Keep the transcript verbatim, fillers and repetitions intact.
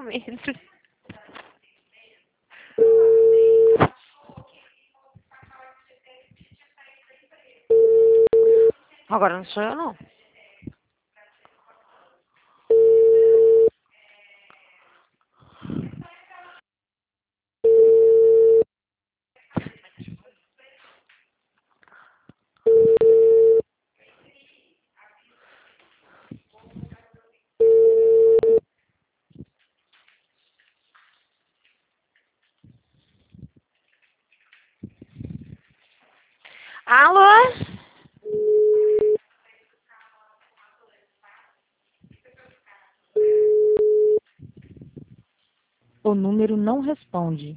medo. Agora não sou eu, não. Alô? O número não responde.